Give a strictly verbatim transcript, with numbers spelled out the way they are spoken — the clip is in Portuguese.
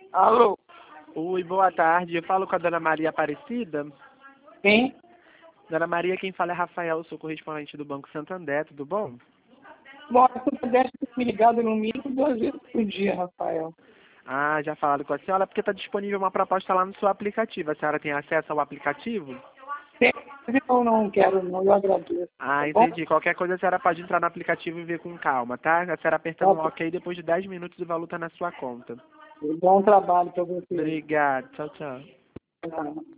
Alô? Oi, boa tarde. Eu falo com a dona Maria Aparecida. Quem? Dona Maria, quem fala é Rafael, sou correspondente do Banco Santander, tudo bom? Bom, se você pudesse ter me ligado no mínimo duas vezes por dia, Rafael. Ah, já falaram com a senhora, porque está disponível uma proposta lá no seu aplicativo. A senhora tem acesso ao aplicativo? Tem, eu não quero, não, eu agradeço. Tá Ah, bom? entendi. Qualquer coisa a senhora pode entrar no aplicativo e ver com calma, tá? A senhora apertando Tá um bom. OK, depois de dez minutos o valor está na sua conta. Bom trabalho para você. Obrigado. Tchau, tchau. Tá.